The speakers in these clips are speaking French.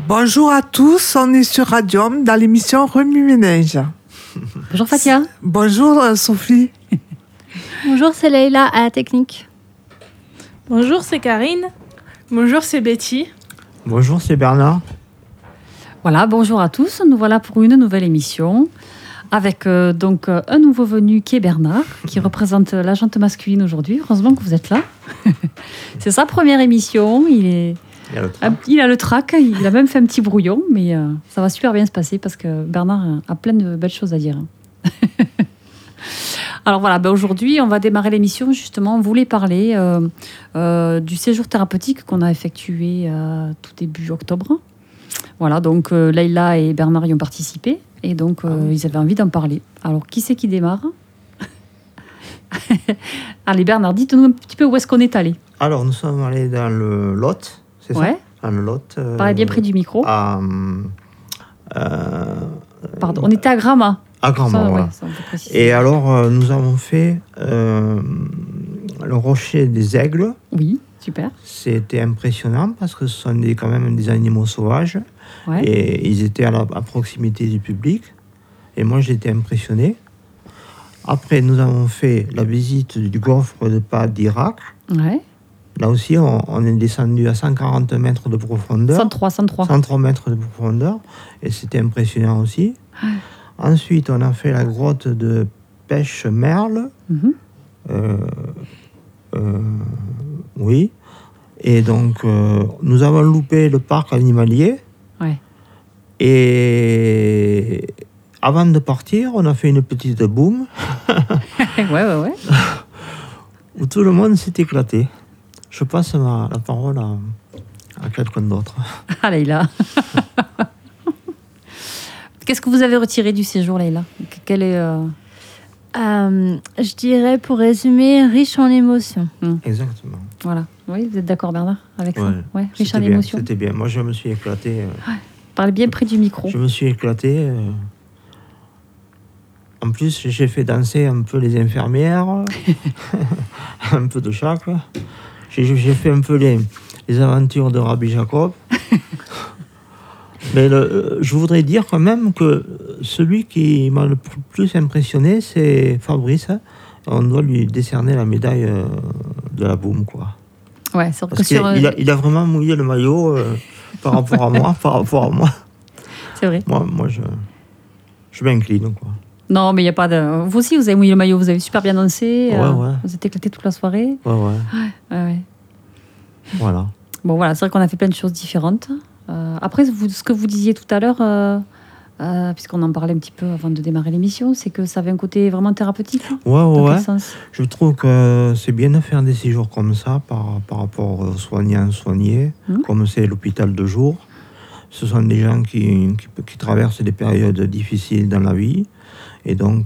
Bonjour à tous, on est sur Radium dans l'émission Remue-Ménage. Bonjour Fatia. Bonjour Sophie. Bonjour, c'est Leïla à la technique. Bonjour, c'est Karine. Bonjour, c'est Betty. Bonjour, c'est Bernard. Voilà, bonjour à tous. Nous voilà pour une nouvelle émission avec donc un nouveau venu qui est Bernard, qui représente la jante masculine aujourd'hui. Heureusement que vous êtes là. C'est sa première émission. Il a le trac. Il a même fait un petit brouillon, mais ça va super bien se passer parce que Bernard a plein de belles choses à dire. Alors voilà, aujourd'hui, on va démarrer l'émission. Justement, on voulait parler du séjour thérapeutique qu'on a effectué tout début octobre. Voilà, donc Leïla et Bernard y ont participé et donc ils avaient envie d'en parler. Alors, qui c'est qui démarre? Allez, Bernard, dites-nous un petit peu où est-ce qu'on est allé. Alors, nous sommes allés dans le Lot, c'est ça? Dans le Lot. Parlez bien près du micro. Pardon, on était à Grama. À Grama, voilà. Et alors, nous avons fait le rocher des aigles. Oui, super. C'était impressionnant parce que ce sont quand même des animaux sauvages. Ouais. Et ils étaient à proximité du public. Et moi, j'étais impressionné. Après, nous avons fait la visite du gouffre de Pas d'Irak. Ouais. Là aussi, on est descendu à 140 mètres de profondeur. 103 mètres de profondeur. Et c'était impressionnant aussi. Ouais. Ensuite, on a fait la grotte de pêche merle. Oui. Et donc, nous avons loupé le parc animalier. Ouais. Et avant de partir, on a fait une petite boum. ouais. Où tout le monde s'est éclaté. Je passe la parole à quelqu'un d'autre. Ah, Leïla. Qu'est-ce que vous avez retiré du séjour, Leïla? Quel est je dirais, pour résumer, riche en émotions. Exactement. Voilà. Oui, vous êtes d'accord, Bernard, avec ça? Ouais, riche en bien, émotions. C'était bien. Moi, je me suis éclaté. Ouais. Parlez bien près du micro. Je me suis éclaté. En plus, j'ai fait danser un peu les infirmières, un peu de chaque. J'ai fait un peu les aventures de Rabbi Jacob. Mais je voudrais dire quand même que celui qui m'a le plus impressionné, c'est Fabrice. On doit lui décerner la médaille de la boum, quoi. Ouais, c'est parce qu'il a vraiment mouillé le maillot par rapport à moi. C'est vrai. Moi je m'incline, quoi. Non, mais il n'y a pas de... Vous aussi, vous avez mouillé le maillot, vous avez super bien dansé. Ouais. Vous êtes éclaté toute la soirée. Ouais. Voilà. Bon, voilà, c'est vrai qu'on a fait plein de choses différentes. Après, ce que vous disiez tout à l'heure, puisqu'on en parlait un petit peu avant de démarrer l'émission, c'est que ça avait un côté vraiment thérapeutique. Ouais. Je trouve que c'est bien de faire des séjours comme ça par rapport aux soignants soignés, comme c'est l'hôpital de jour. Ce sont des gens qui traversent des périodes difficiles dans la vie. Et donc,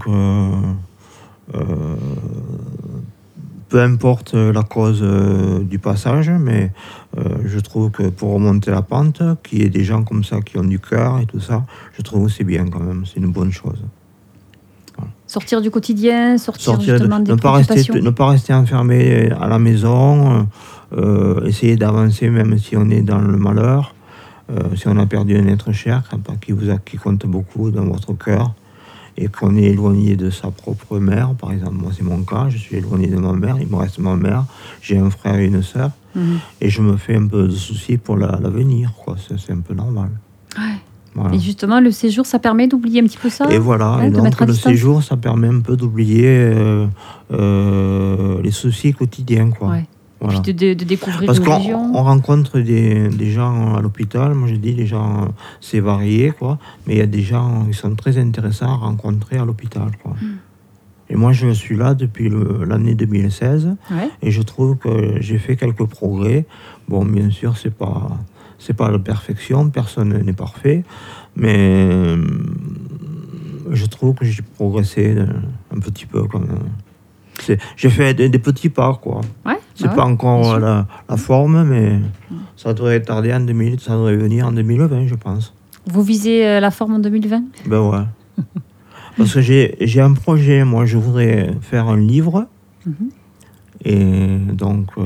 peu importe la cause du passage, mais je trouve que pour remonter la pente, qu'il y ait des gens comme ça qui ont du cœur et tout ça, je trouve que c'est bien quand même, c'est une bonne chose. Voilà. Sortir du quotidien, sortir justement des préoccupations. Ne pas rester enfermé à la maison, essayer d'avancer même si on est dans le malheur, si on a perdu un être cher, qui compte beaucoup dans votre cœur, et qu'on est éloigné de sa propre mère, par exemple. Moi, c'est mon cas, je suis éloigné de ma mère, il me reste ma mère, j'ai un frère et une sœur, et je me fais un peu de soucis pour l'avenir, quoi. C'est un peu normal. Ouais. Voilà. Et justement, le séjour, ça permet d'oublier un petit peu ça. Et voilà, et donc le séjour, ça permet un peu d'oublier les soucis quotidiens, quoi. Ouais. Voilà. Et puis de découvrir parce une religion. Parce qu'on rencontre des gens à l'hôpital, moi je dis les gens, c'est varié, quoi, mais il y a des gens qui sont très intéressants à rencontrer à l'hôpital, quoi. Et moi je suis là depuis l'année 2016, et je trouve que j'ai fait quelques progrès. Bon, bien sûr, c'est pas la perfection, personne n'est parfait, mais je trouve que j'ai progressé un petit peu quand même. J'ai fait des petits pas, quoi. Ouais, c'est pas encore la forme, mais ça devrait tarder ça devrait venir en 2020, je pense. Vous visez la forme en 2020? Ben ouais. Parce que j'ai un projet, moi, je voudrais faire un livre. Et donc,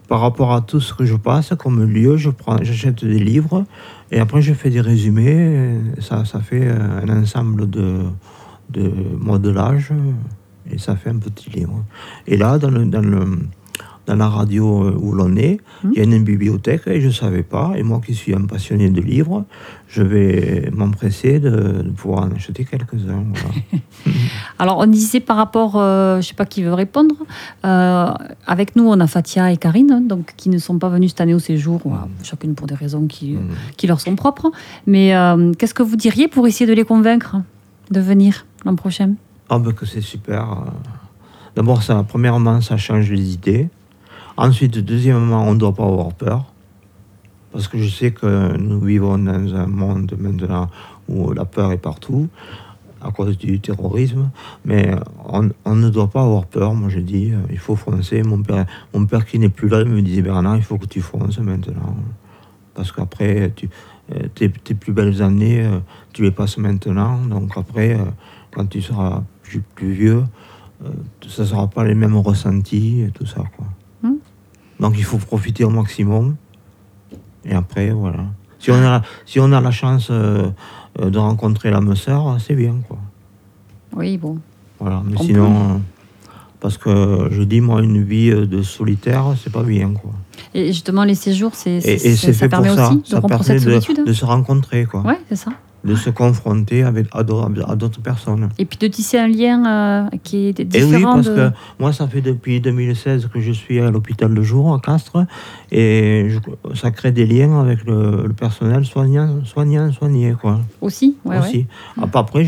par rapport à tout ce que je passe comme lieu, j'achète des livres et après je fais des résumés. Ça fait un ensemble de modelage et ça fait un petit livre. Et là, dans la radio où l'on est, il y a une bibliothèque et je ne savais pas. Et moi qui suis un passionné de livres, je vais m'empresser de pouvoir en acheter quelques-uns. Voilà. Alors, on disait par rapport, je ne sais pas qui veut répondre, avec nous, on a Fatia et Karine, donc, qui ne sont pas venues cette année au séjour, chacune pour des raisons qui leur sont propres. Mais qu'est-ce que vous diriez pour essayer de les convaincre de venir l'an prochain ? Ah ben que c'est super. D'abord, premièrement, ça change les idées. Ensuite, deuxièmement, on ne doit pas avoir peur. Parce que je sais que nous vivons dans un monde maintenant où la peur est partout, à cause du terrorisme. Mais on ne doit pas avoir peur. Moi, je dis, il faut foncer. Mon père qui n'est plus là, il me disait, Bernard, il faut que tu fonces maintenant. Parce qu'après, tes plus belles années, tu les passes maintenant. Donc après, quand tu seras plus vieux, ça ne sera pas les mêmes ressentis et tout ça, quoi. Donc il faut profiter au maximum. Et après, voilà. Si on a la chance de rencontrer l'âme sœur, c'est bien, quoi. Oui, bon. Voilà. Mais sinon, parce que je dis, moi, une vie de solitaire, c'est pas bien, quoi. Et justement, les séjours, c'est fait permet pour ça. aussi de rompre cette solitude. De se rencontrer, quoi. Oui, c'est ça. De se confronter à d'autres personnes. Et puis de tisser un lien qui est différent. Et oui, parce que moi, ça fait depuis 2016 que je suis à l'hôpital de jour, à Castres, et ça crée des liens avec le personnel soigné, quoi. Aussi, ouais. Aussi. Ouais. Après,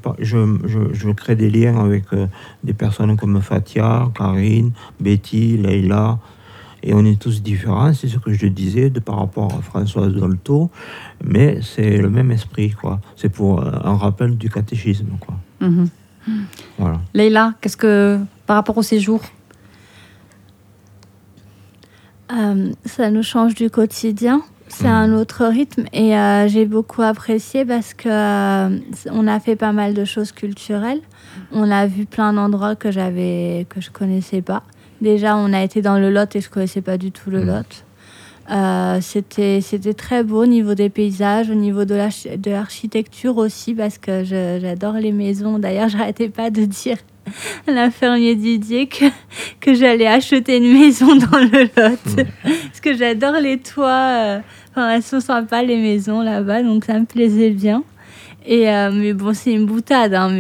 je crée des liens avec des personnes comme Fatia, Karine, Betty, Leïla. Et on est tous différents, c'est ce que je disais par rapport à Françoise Dolto, mais c'est le même esprit, quoi. C'est pour un rappel du catéchisme, quoi. Voilà. Leïla, qu'est-ce que par rapport au séjour, ça nous change du quotidien. C'est un autre rythme et j'ai beaucoup apprécié parce que on a fait pas mal de choses culturelles. On a vu plein d'endroits que je connaissais pas. Déjà, on a été dans le Lot et je ne connaissais pas du tout le Lot. C'était très beau au niveau des paysages, au niveau de l'architecture aussi, parce que j'adore les maisons. D'ailleurs, je n'arrêtais pas de dire à l'infirmier Didier que j'allais acheter une maison dans le Lot. Parce que j'adore les toits. Elles sont sympas, les maisons là-bas, donc ça me plaisait bien. Mais bon, c'est une boutade. Hein,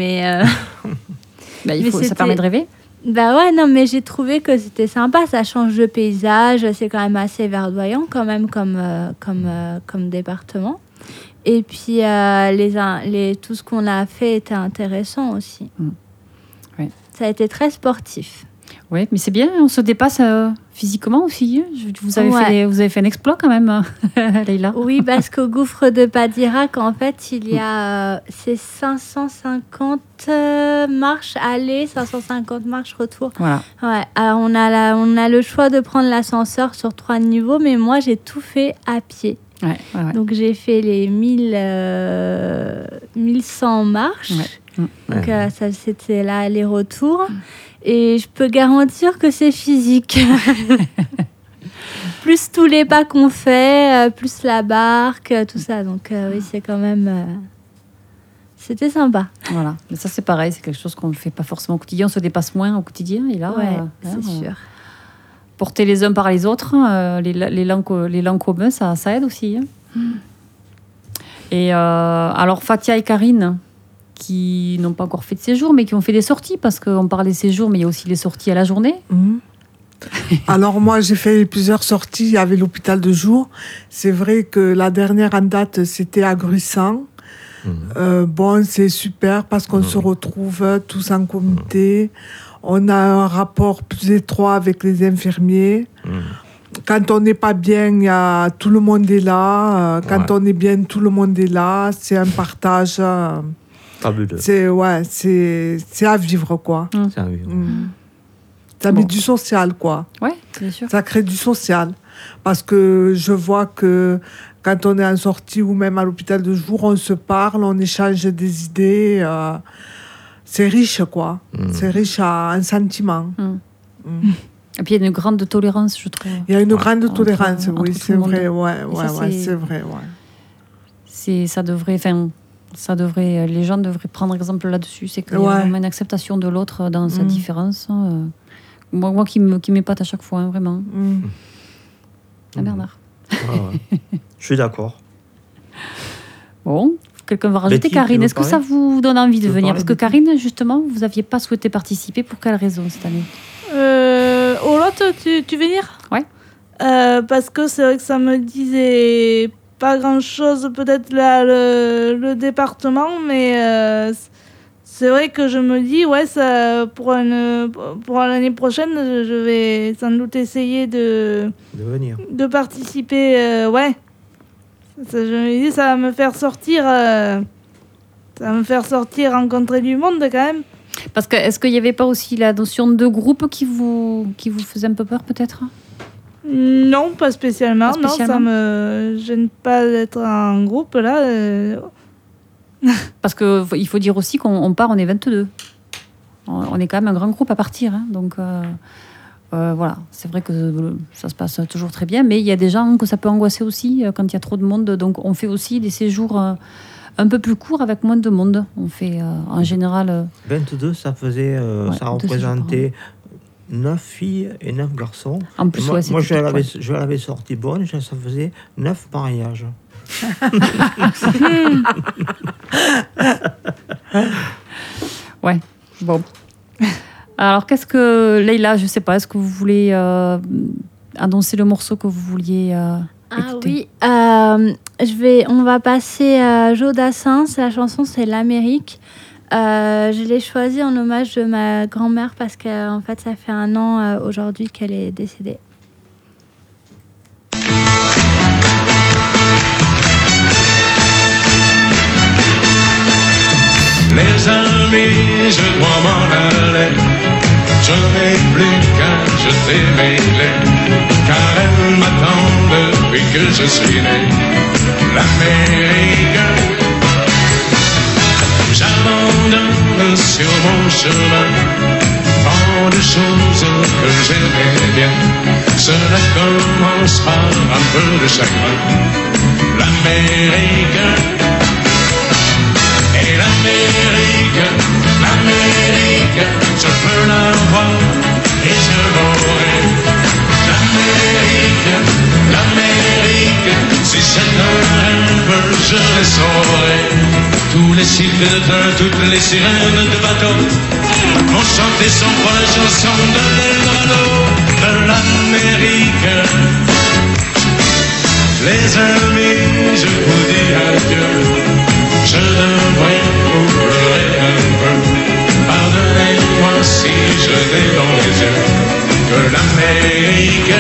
ça permet de rêver. Bah ouais, non, mais j'ai trouvé que c'était sympa, ça change de paysage, c'est quand même assez verdoyant quand même comme département. Et puis tout ce qu'on a fait était intéressant aussi. Ouais. Ça a été très sportif. Oui, mais c'est bien, on se dépasse physiquement aussi. Vous avez fait un exploit quand même, Leïla. Oui, parce qu'au gouffre de Padirac, en fait, il y a c'est 550 marches aller, 550 marches retour. Voilà. Ouais. Alors on a le choix de prendre l'ascenseur sur 3 niveaux, mais moi j'ai tout fait à pied. Ouais. Donc j'ai fait les 1100 marches. Ouais. Donc ça c'était l'aller-retour. Et je peux garantir que c'est physique. Plus tous les pas qu'on fait, plus la barque, tout ça. Donc oui, c'est quand même... C'était sympa. Voilà. Mais ça, c'est pareil. C'est quelque chose qu'on ne fait pas forcément au quotidien. On se dépasse moins au quotidien. Et là, c'est sûr. Porter les uns par les autres, les langues communes, ça aide aussi. Hein. Et alors, Fatia et Karine, qui n'ont pas encore fait de séjour, mais qui ont fait des sorties, parce qu'on parle des séjours, mais il y a aussi les sorties à la journée. Alors moi, j'ai fait plusieurs sorties. Il y avait l'hôpital de jour. C'est vrai que la dernière en date, c'était à Gruissan. Bon, c'est super parce qu'on se retrouve tous en comité. On a un rapport plus étroit avec les infirmiers. Quand on n'est pas bien, tout le monde est là. Quand on est bien, tout le monde est là. C'est un partage... fabuleux. C'est à vivre, quoi. C'est à vivre. Ça met du social, quoi. Oui, bien sûr. Ça crée du social. Parce que je vois que quand on est en sortie ou même à l'hôpital de jour, on se parle, on échange des idées. C'est riche, quoi. C'est riche en sentiments. Et puis il y a une grande tolérance, je trouve. Il y a une grande tolérance, oui, entre c'est tout le monde. vrai. Ouais, ça, c'est vrai. Ouais. Ça devrait, les gens devraient prendre exemple là-dessus. C'est qu'il y a vraiment une acceptation de l'autre dans sa différence. Moi qui m'épate à chaque fois, vraiment. Bernard. Je suis d'accord. Bon, quelqu'un va rajouter. Betty, Karine, est-ce que parler ça vous donne envie de veux venir? parler, Parce que Betty Karine, justement, vous n'aviez pas souhaité participer. Pour quelle raison cette année? Olotte, tu veux venir? Ouais. Parce que c'est vrai que ça me disait pas grand-chose, peut-être là, le département, mais c'est vrai que je me dis, ouais, ça, pour l'année prochaine, je vais sans doute essayer de venir. De participer, ouais. Je me dis, ça va me faire sortir, rencontrer du monde quand même. Parce que est-ce qu'il n'y avait pas aussi la notion de groupe qui vous faisait un peu peur, peut-être? Non, pas spécialement. Pas spécialement. Non, ça me gêne pas d'être en groupe là. Parce qu'il faut dire aussi qu'on part, on est 22. On est quand même un grand groupe à partir. Hein, donc voilà, c'est vrai que ça se passe toujours très bien. Mais il y a des gens que ça peut angoisser aussi quand il y a trop de monde. Donc on fait aussi des séjours un peu plus courts avec moins de monde. On fait en général... 22, ça faisait, ça représentait 9 filles et 9 garçons. En plus, moi je l'avais sorti bonne, ça faisait 9 mariages. Ouais, bon. Alors, qu'est-ce que... Leïla, je sais pas, est-ce que vous voulez annoncer le morceau que vous vouliez écouter? Oui, on va passer à Jodassin. La chanson, c'est l'Amérique. Je l'ai choisie en hommage de ma grand-mère parce qu'en fait, ça fait 1 an aujourd'hui qu'elle est décédée. Les amis, je dois m'en aller. Je n'ai plus qu'à jeter mes clés, car elles m'attendent depuis que je suis né. L'Amérique, j'abandonne sur mon chemin tant de choses que j'aimais bien. Cela commence par un peu de chagrin. L'Amérique, et l'Amérique, je peux la voir et je l'aurai. L'Amérique, si c'est un rêve, je le saurai. Tous les cycles de train, toutes les sirènes de bateau vont chanter sans fois la chanson de l'Eldorado de l'Amérique. Les amis, je vous dis adieu. Je devrais vous pleurer un peu. Pardonnez-moi si je n'ai dans les yeux que l'Amérique.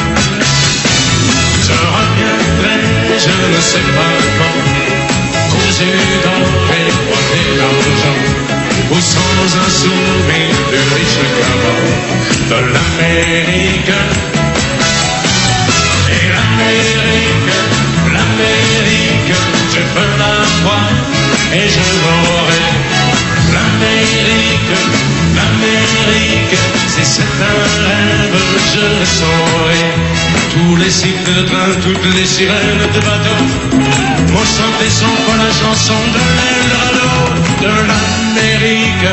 Je reviendrai, je ne sais pas quand, cousu dans les boîtes d'argent, ou sans un souvenir du riche caveau de l'Amérique. Et l'Amérique, je peux la voir et je l'aurai. L'Amérique, si c'est un rêve, je le saurai. Tous les cycles de train, toutes les sirènes de bateau vont chanter sans fois la chanson de l'Eldorado de l'Amérique.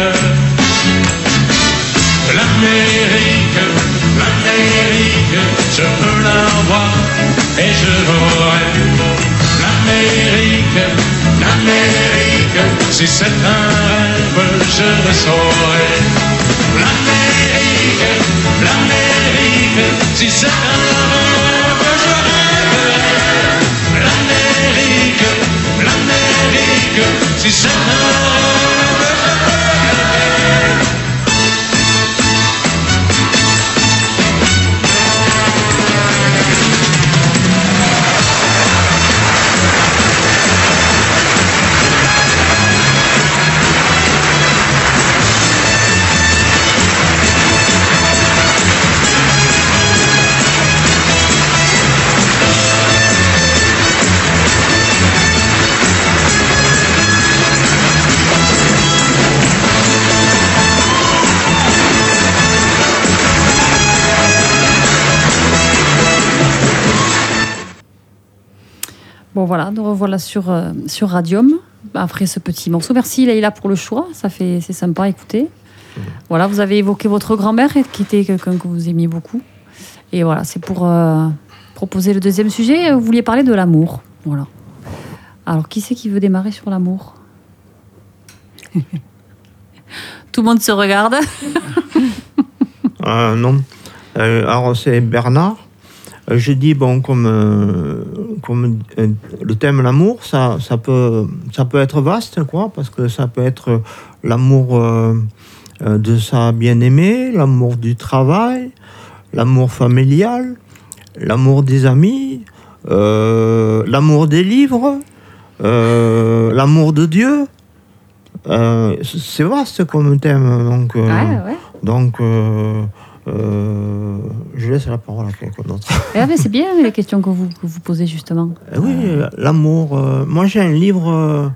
L'Amérique, je peux la voir et je l'aurai. L'Amérique, si c'est un rêve, je le saurai. L'Amérique, si c'est un rêve, je rêverai. L'Amérique, si c'est un rêve, je rêverai. voilà, nous revoilà sur Radium, après ce petit morceau. Merci Leïla pour le choix, c'est sympa à écouter. Voilà, vous avez évoqué votre grand-mère, qui était quelqu'un que vous aimiez beaucoup. Et voilà, c'est pour proposer le deuxième sujet. Vous vouliez parler de l'amour. Voilà. Alors, qui c'est qui veut démarrer sur l'amour ? Tout le monde se regarde. Non. Alors, c'est Bernard. Je dis, bon, comme le thème l'amour, ça peut être vaste, quoi, parce que ça peut être l'amour de sa bien-aimée, l'amour du travail, l'amour familial, l'amour des amis, l'amour des livres, l'amour de Dieu. C'est vaste comme thème, donc. Ouais. Donc, je laisse la parole à quelqu'un d'autre. Mais c'est bien les questions que vous posez justement. Oui, l'amour. Moi, j'ai un livre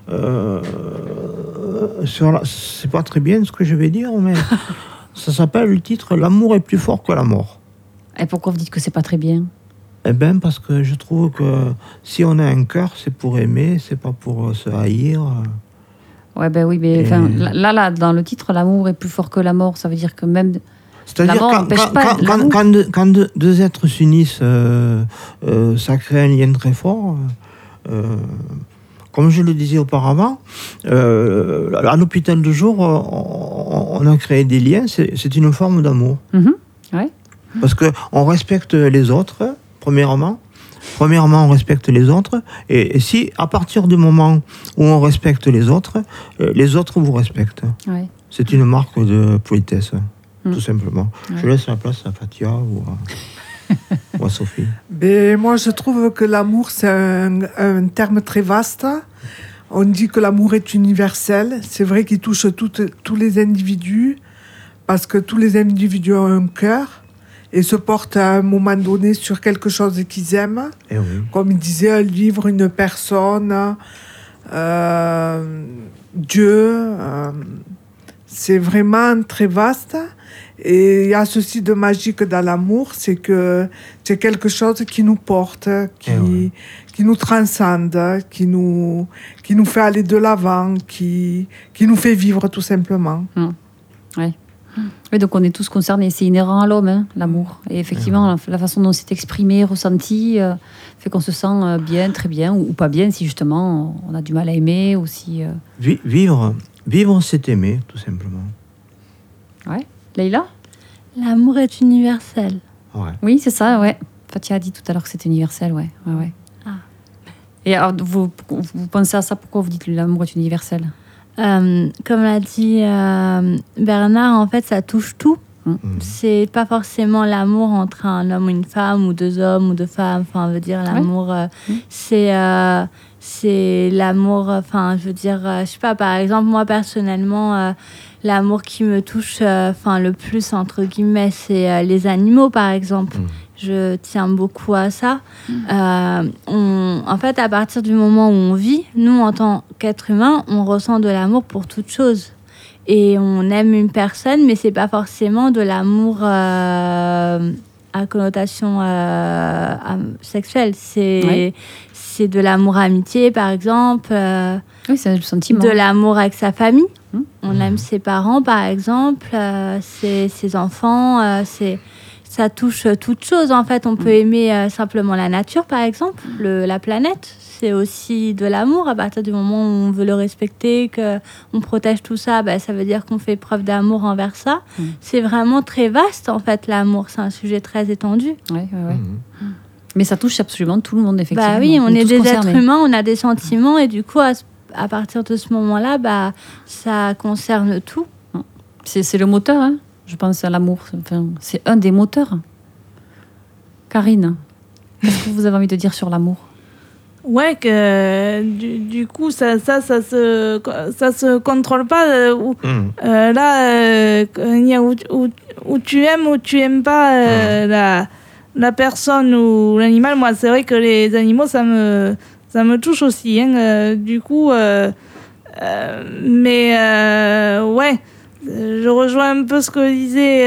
c'est pas très bien ce que je vais dire, mais ça s'appelle le titre L'amour est plus fort que la mort. Et pourquoi vous dites que c'est pas très bien ? Eh bien, parce que je trouve que si on a un cœur, c'est pour aimer, c'est pas pour se haïr. Ouais, ben oui, mais là, dans le titre, l'amour est plus fort que la mort, ça veut dire que même. C'est-à-dire quand deux êtres s'unissent, ça crée un lien très fort. Comme je le disais auparavant, à l'hôpital de jour, on a créé des liens, c'est une forme d'amour. Ouais. Parce qu'on respecte les autres, premièrement, on respecte les autres, et si à partir du moment où on respecte les autres vous respectent. Ouais. C'est une marque de politesse, tout simplement. Ouais. Je laisse la place à Fatia ou à Sophie. Mais moi, je trouve que l'amour, c'est un terme très vaste. On dit que l'amour est universel. C'est vrai qu'il touche tous les individus, parce que tous les individus ont un cœur et se portent à un moment donné sur quelque chose qu'ils aiment. Eh oui. Comme il disait, un livre, une personne, Dieu. C'est vraiment très vaste. Et il y a ceci de magique dans l'amour, c'est que c'est quelque chose qui nous porte, qui nous transcende, qui nous fait aller de l'avant, qui nous fait vivre tout simplement. Ouais. Oui, donc on est tous concernés, c'est inhérent à l'homme, l'amour. Et effectivement, la façon dont c'est exprimé, ressenti, fait qu'on se sent bien, très bien, ou pas bien, si justement on a du mal à aimer, ou si... Vivre, c'est aimer, tout simplement. Ouais. Leïla ? L'amour est universel. Ouais. Oui, c'est ça, ouais. Fatia a dit tout à l'heure que c'était universel, ouais. Ah. Et alors, vous pensez à ça, pourquoi vous dites que l'amour est universel ? Comme l'a dit Bernard, en fait, ça touche tout. C'est pas forcément l'amour entre un homme ou une femme, ou deux hommes ou deux femmes. Enfin, on veut dire l'amour, c'est l'amour. Enfin, je veux dire, je sais pas. Par exemple, moi personnellement, l'amour qui me touche, le plus entre guillemets, c'est les animaux, par exemple. Je tiens beaucoup à ça. En fait, à partir du moment où on vit, nous, en tant qu'être humain, on ressent de l'amour pour toute chose. Et on aime une personne, mais c'est pas forcément de l'amour à connotation sexuelle. C'est de l'amour amitié, par exemple. Oui, c'est le sentiment. De l'amour avec sa famille. On aime ses parents, par exemple, ses enfants. Ça touche toute chose, en fait. On peut aimer simplement la nature, par exemple, la planète. C'est aussi de l'amour. À partir du moment où on veut le respecter, qu'on protège tout ça, ça veut dire qu'on fait preuve d'amour envers ça. C'est vraiment très vaste, en fait, l'amour. C'est un sujet très étendu. Ouais. Mais ça touche absolument tout le monde, effectivement. Oui, on est des concernés. êtres humains, on a des sentiments, et du coup, à partir de ce moment-là, ça concerne tout. C'est le moteur, hein. Je pense à l'amour. Enfin, c'est un des moteurs. Karine, qu'est-ce que vous avez envie de dire sur l'amour ? Ouais, que du coup, ça se contrôle pas. Là, où tu aimes ou tu aimes pas la personne ou l'animal. Moi, c'est vrai que les animaux, ça me touche aussi. Du coup, mais ouais. Je rejoins un peu ce que disait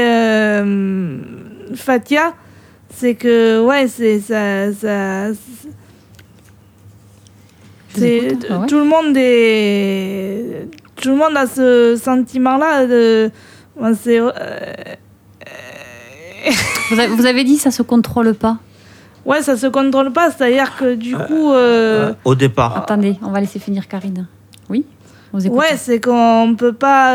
Fatia, c'est que ouais, c'est ça écoute. Ah ouais. Tout le monde a ce sentiment-là de. C'est, Vous avez dit ça se contrôle pas. ouais, ça se contrôle pas, c'est-à-dire que du coup. Au départ. Attendez, on va laisser finir Karine. Oui, vous écoutez. Ouais, c'est qu'on peut pas.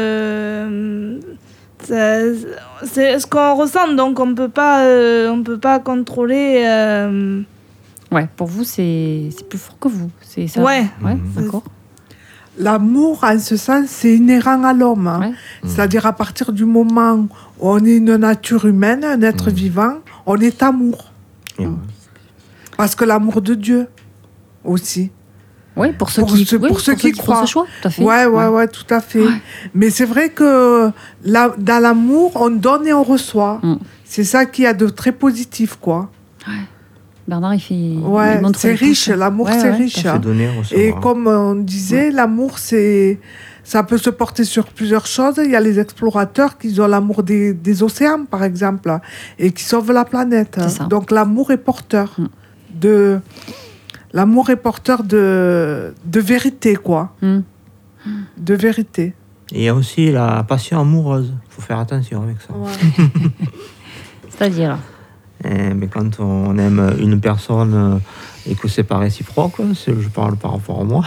C'est ce qu'on ressent, donc on peut pas contrôler. Ouais, pour vous, c'est plus fort que vous. C'est ça. Ouais. Ouais, d'accord. L'amour, en ce sens, c'est inhérent à l'homme. Hein. Ouais. C'est-à-dire, à partir du moment où on est une nature humaine, un être vivant, on est amour. Et ouais. Parce que l'amour de Dieu aussi. Oui, pour ceux Pour qui, ceux- oui, pour ceux qui font croient. ce choix, tout à fait. Ouais, tout à fait. Ouais. Mais c'est vrai que dans l'amour, on donne et on reçoit. Mm. C'est ça qui a de très positif, quoi. Bernard, il Ouais, montre c'est les riche. touches. L'amour, Ouais, c'est ouais, riche. C'est donner, recevoir. Et comme on disait, l'amour, ça peut se porter sur plusieurs choses. Il y a les explorateurs qui ont l'amour des océans, par exemple, et qui sauvent la planète. C'est ça. Donc l'amour est porteur l'amour est porteur de vérité, quoi. Mm. De vérité. Et il y a aussi la passion amoureuse. Il faut faire attention avec ça. C'est-à-dire Mais quand on aime une personne et que c'est pas réciproque, je parle par rapport à moi.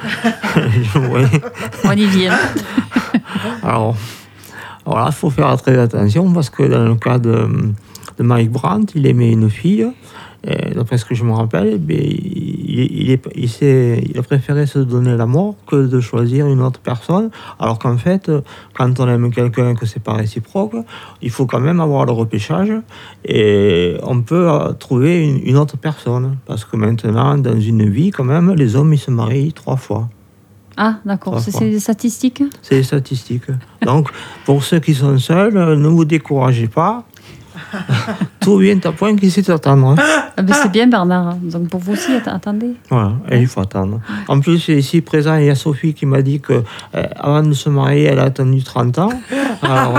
Olivier. Alors, voilà, il faut faire très attention parce que dans le cas de Mike Brandt, il aimait une fille. Et d'après ce que je me rappelle, il a préféré se donner la mort que de choisir une autre personne. Alors qu'en fait, quand on aime quelqu'un et que c'est pas réciproque, il faut quand même avoir le repêchage et on peut trouver une autre personne. Parce que maintenant, dans une vie, quand même, les hommes ils se marient 3 fois. Ah, d'accord. C'est des statistiques. C'est les statistiques. Donc, pour ceux qui sont seuls, ne vous découragez pas. Tout vient à point qu'il sait attendre. Ah ben c'est bien, Bernard. Donc pour vous aussi, attendez. Voilà, et il faut attendre. En plus, ici présent, il y a Sophie qui m'a dit que avant de se marier, elle a attendu 30 ans. Alors,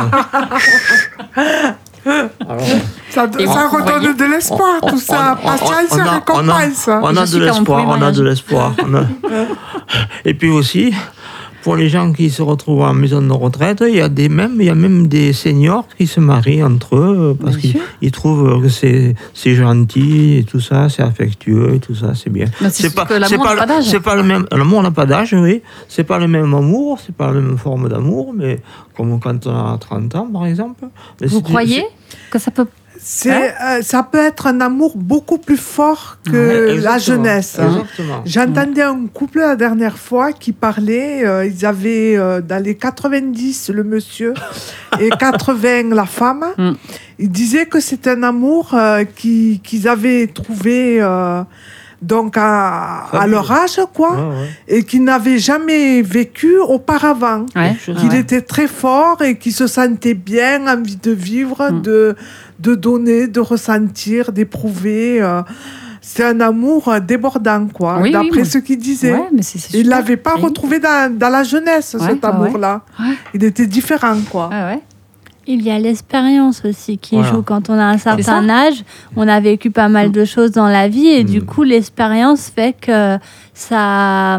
Ça redonne de l'espoir, tout ça. Patience et récompense. On a de l'espoir. Et puis aussi, pour les gens qui se retrouvent en maison de retraite, il y a même des seniors qui se marient entre eux parce qu'ils trouvent que c'est gentil et tout ça, c'est affectueux et tout ça, c'est bien. L'amour n'a pas d'âge. C'est pas le même. L'amour n'a pas d'âge, oui. C'est pas le même amour, c'est pas la même forme d'amour, mais comme quand on a 30 ans, par exemple. Mais vous croyez que ça peut... ça peut être un amour beaucoup plus fort que la jeunesse. Exactement. J'entendais un couple la dernière fois qui parlait, ils avaient dans les 90 le monsieur et 80 la femme. Ils disaient que c'est un amour qu'ils avaient trouvé donc à leur âge, quoi, et qu'ils n'avaient jamais vécu auparavant. Qu'il était très fort et qu'ils se sentaient bien, envie de vivre, de donner, de ressentir, d'éprouver. C'est un amour débordant, quoi, d'après ce qu'il disait. Ouais, mais il ne l'avait pas retrouvé dans la jeunesse, cet amour-là. Ouais. Il était différent, quoi. Il y a l'expérience aussi qui joue. Quand on a un certain âge, on a vécu pas mal de choses dans la vie et du coup, l'expérience fait que ça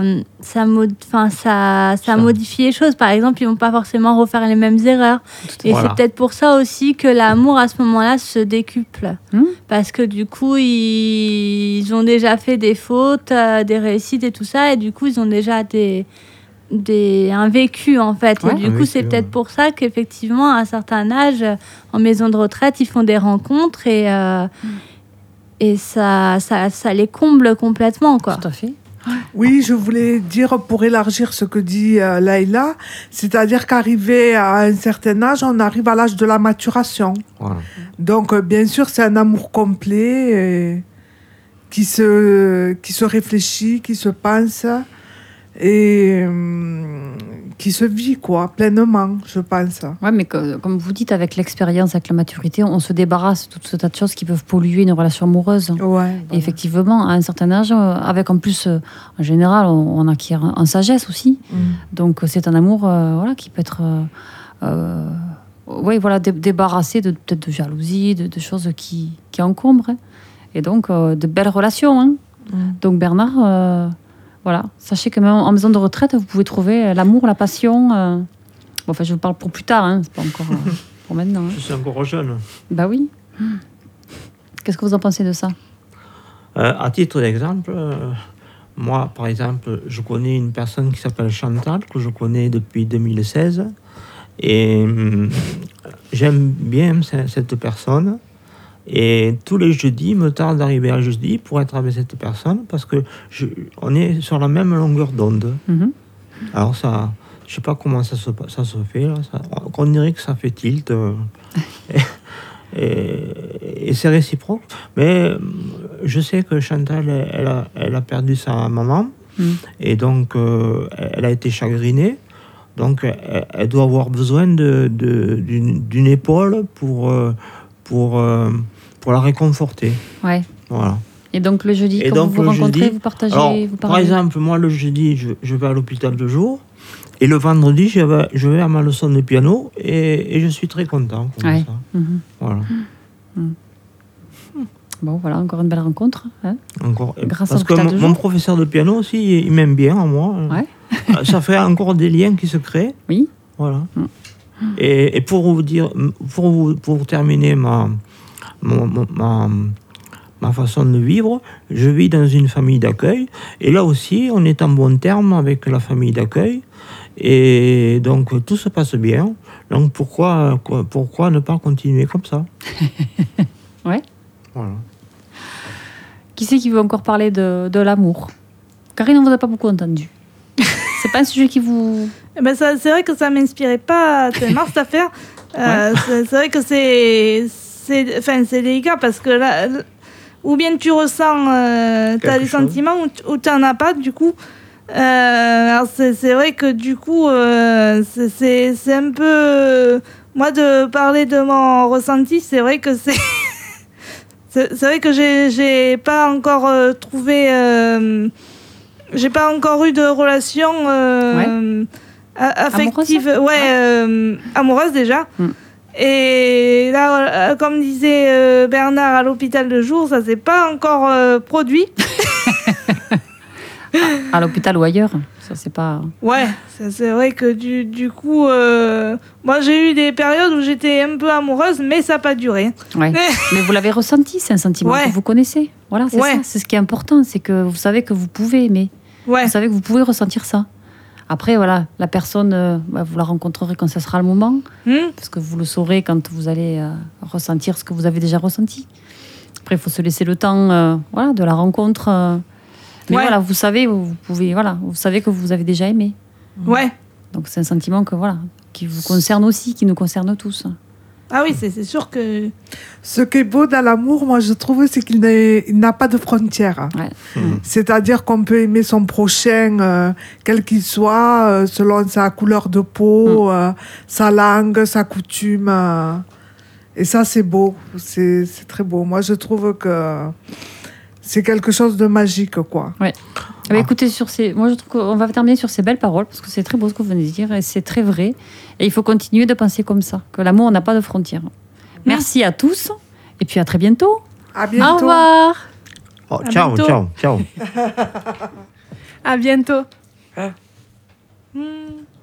modifie les choses. Par exemple, ils vont pas forcément refaire les mêmes erreurs. Et c'est peut-être pour ça aussi que l'amour, à ce moment-là, se décuple. Parce que du coup, ils ont déjà fait des fautes, des réussites et tout ça. Et du coup, ils ont déjà un vécu, en fait. Et du coup, c'est peut-être pour ça qu'effectivement, à un certain âge, en maison de retraite, ils font des rencontres et ça les comble complètement, quoi. Tout à fait. Oui, je voulais dire, pour élargir ce que dit Laïla, c'est-à-dire qu'arrivé à un certain âge, on arrive à l'âge de la maturation. Donc, bien sûr, c'est un amour complet qui se réfléchit, qui se pense et qui se vit, quoi, pleinement, je pense. Oui, mais comme vous dites, avec l'expérience, avec la maturité, on se débarrasse de tout ce tas de choses qui peuvent polluer une relation amoureuse. Et effectivement, à un certain âge, avec en plus, en général, on acquiert en sagesse aussi. Donc c'est un amour qui peut être débarrassé peut-être de jalousie, de choses qui encombrent. Et donc, de belles relations. Donc Bernard... voilà. Sachez que même en maison de retraite, vous pouvez trouver l'amour, la passion. Bon, enfin, je vous parle pour plus tard, hein. C'est pas encore pour maintenant. Hein. Je suis encore jeune. Bah oui. Qu'est-ce que vous en pensez de ça? À titre d'exemple, moi, par exemple, je connais une personne qui s'appelle Chantal, que je connais depuis 2016. Et j'aime bien cette personne. Et tous les jeudis, il me tarde d'arriver à jeudi pour être avec cette personne parce que on est sur la même longueur d'onde. Mhm. Alors ça, je sais pas comment ça se fait. Là, on dirait que ça fait tilt. Et c'est réciproque. Mais je sais que Chantal, elle a perdu sa maman. Et donc, elle a été chagrinée. Donc, elle doit avoir besoin d'une épaule pour la réconforter. Ouais. Voilà. Et donc, le jeudi, quand vous vous rencontrez, vous partagez, alors, vous parlez. par exemple, moi, le jeudi, je vais à l'hôpital de jour. Et le vendredi, je vais à ma leçon de piano. Et je suis très content. Comme ça. Mhm. Voilà. Bon, voilà, encore une belle rencontre. Hein, encore. grâce à Parce que l'hôpital de mon jour. professeur de piano aussi, il m'aime bien en moi. Ouais. Ça fait encore des liens qui se créent. Oui. Voilà. Et pour vous dire, pour terminer ma façon de vivre, je vis dans une famille d'accueil. Et là aussi, on est en bon terme avec la famille d'accueil. Et donc, tout se passe bien. Donc, pourquoi ne pas continuer comme ça? Ouais. Voilà. Qui c'est qui veut encore parler de l'amour? Karine, on ne vous a pas beaucoup entendu. C'est pas un sujet qui vous... Eh ben c'est vrai que ça m'inspirait pas tellement cette affaire. C'est vrai que c'est délicat parce que là, ou bien tu ressens, t'as des sentiments ou t'en as pas du coup. Alors c'est vrai que du coup, c'est un peu... moi, de parler de mon ressenti, c'est vrai que c'est... c'est vrai que j'ai pas encore trouvé... j'ai pas encore eu de relation affective, amoureuse déjà. Et là, comme disait Bernard, à l'hôpital de jour, ça s'est pas encore produit. À l'hôpital ou ailleurs, ça c'est pas... Ouais, c'est vrai que du coup, moi j'ai eu des périodes où j'étais un peu amoureuse, mais ça n'a pas duré. Ouais. Mais vous l'avez ressenti, c'est un sentiment que vous connaissez. Voilà, c'est ça, c'est ce qui est important, c'est que vous savez que vous pouvez aimer. Vous savez que vous pouvez ressentir ça. Après, voilà, la personne, vous la rencontrerez quand ce sera le moment, parce que vous le saurez quand vous allez ressentir ce que vous avez déjà ressenti. Après, il faut se laisser le temps de la rencontre. Mais voilà, vous savez, vous pouvez, vous savez que vous avez déjà aimé. Ouais. Donc c'est un sentiment qui vous concerne aussi, qui nous concerne tous. Ah oui, c'est sûr que... Ce qui est beau dans l'amour, moi, je trouve, c'est qu'il n'a pas de frontières. Ouais. C'est-à-dire qu'on peut aimer son prochain, quel qu'il soit, selon sa couleur de peau, sa langue, sa coutume. Et ça, c'est beau. C'est très beau. Moi, je trouve que c'est quelque chose de magique, quoi. Ouais. Écoutez, moi, je trouve qu'on va terminer sur ces belles paroles, parce que c'est très beau ce que vous venez de dire, et c'est très vrai. Et il faut continuer de penser comme ça, que l'amour n'a pas de frontières. Merci à tous, et puis à très bientôt. À bientôt. Au revoir. Ciao, ciao, ciao. À bientôt.